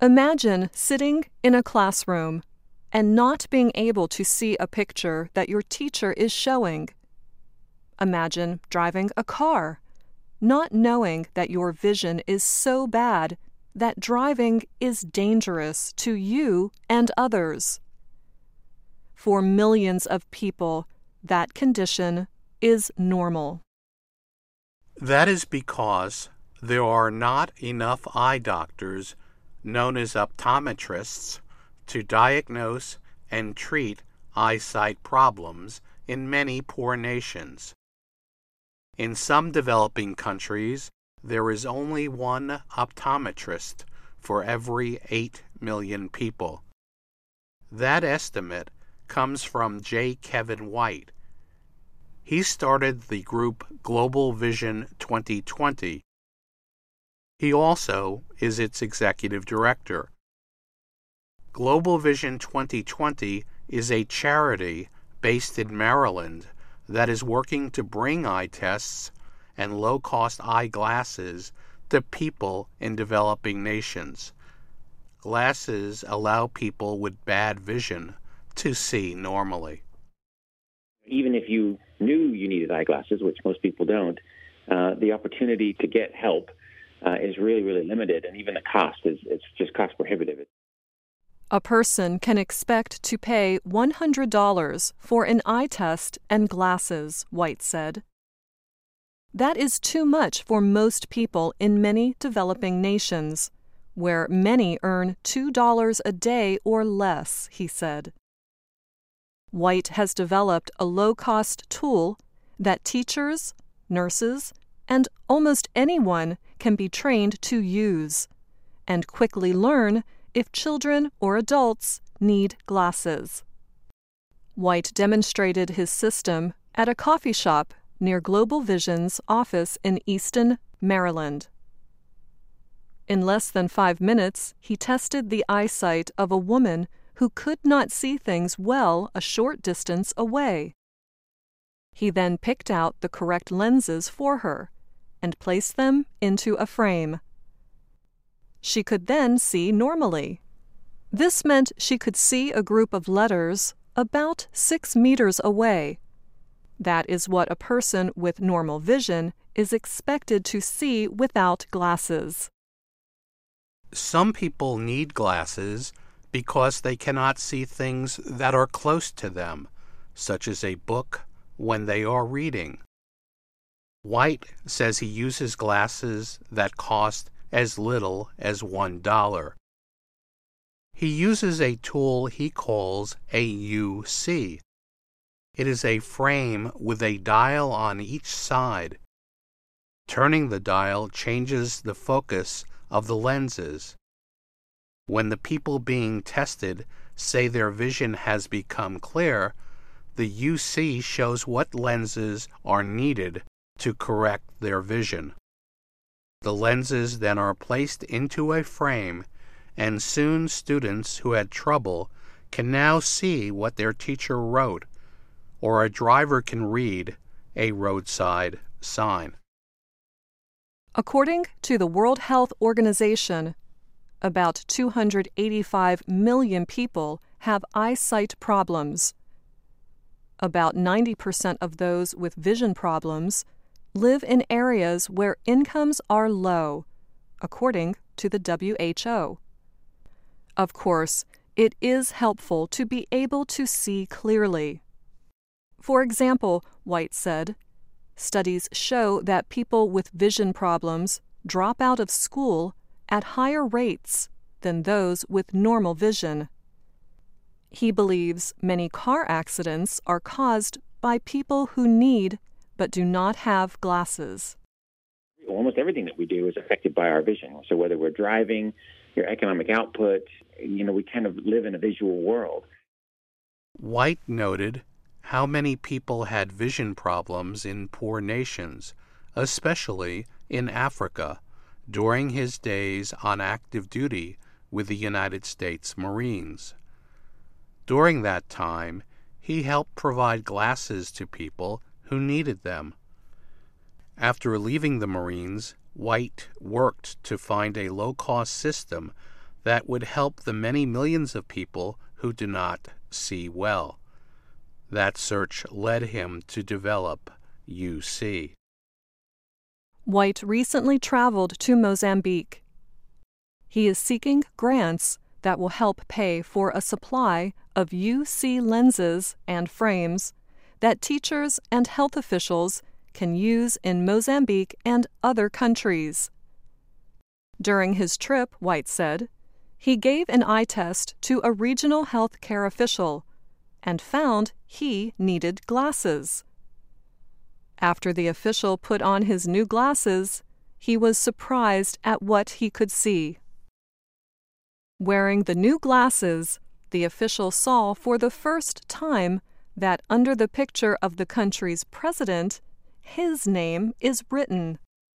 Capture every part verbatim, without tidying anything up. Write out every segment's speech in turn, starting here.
Imagine sitting in a classroom and not being able to see a picture that your teacher is showing. Imagine driving a car, not knowing that your vision is so bad that driving is dangerous to you and others. For millions of people, that condition is normal. That is because there are not enough eye doctors, known as optometrists, to diagnose and treat eyesight problems in many poor nations. In some developing countries, there is only one optometrist for every eight million people. That estimate comes from J. Kevin White. He started the group Global Vision twenty twenty. He also is its executive director. Global Vision twenty twenty is a charity based in Maryland that is working to bring eye tests and low-cost eyeglasses to people in developing nations. Glasses allow people with bad vision to see normally. Even if you knew you needed eyeglasses, which most people don't, uh, the opportunity to get help uh, is really, really limited, and even the cost is it's just cost prohibitive. A person can expect to pay one hundred dollars for an eye test and glasses, White said. That is too much for most people in many developing nations, where many earn two dollars a day or less, he said. White has developed a low-cost tool that teachers, nurses, and almost anyone can be trained to use, and quickly learn if children or adults need glasses. White demonstrated his system at a coffee shop near Global Vision's office in Easton, Maryland. In less than five minutes, he tested the eyesight of a woman who could not see things well a short distance away. He then picked out the correct lenses for her and placed them into a frame. She could then see normally. This meant she could see a group of letters about six meters away. That is what a person with normal vision is expected to see without glasses. Some people need glasses because they cannot see things that are close to them, such as a book when they are reading. White says he uses glasses that cost as little as one dollar. He uses a tool he calls a U C. It is a frame with a dial on each side. Turning the dial changes the focus of the lenses. When the people being tested say their vision has become clear, the U C shows what lenses are needed to correct their vision. The lenses then are placed into a frame, and soon students who had trouble can now see what their teacher wrote, or a driver can read a roadside sign. According to the World Health Organization, about two hundred eighty-five million people have eyesight problems. About ninety percent of those with vision problems live in areas where incomes are low, according to the W H O. Of course, it is helpful to be able to see clearly. For example, White said, studies show that people with vision problems drop out of school at higher rates than those with normal vision. He believes many car accidents are caused by people who need but do not have glasses. Almost everything that we do is affected by our vision. So whether we're driving, your economic output, you know, we kind of live in a visual world. White noted how many people had vision problems in poor nations, especially in Africa, during his days on active duty with the United States Marines. During that time, he helped provide glasses to people who needed them. After leaving the Marines, White worked to find a low-cost system that would help the many millions of people who do not see well. That search led him to develop U C. White recently traveled to Mozambique. He is seeking grants that will help pay for a supply of U C lenses and frames that teachers and health officials can use in Mozambique and other countries. During his trip, White said, he gave an eye test to a regional health care official and found he needed glasses. After the official put on his new glasses, he was surprised at what he could see. Wearing the new glasses, the official saw for the first time that under the picture of the country's president, his name is written.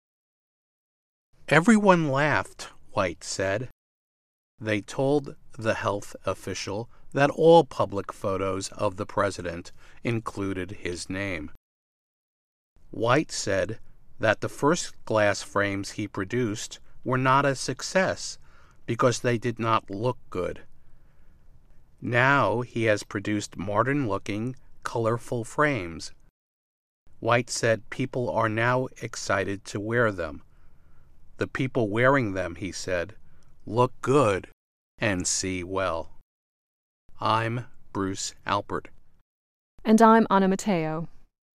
Everyone laughed, White said. They told the health official that all public photos of the president included his name. White said that the first glass frames he produced were not a success because they did not look good. Now he has produced modern-looking, colorful frames. White said people are now excited to wear them. The people wearing them, he said, look good and see well. I'm Bruce Alpert. And I'm Anna Matteo.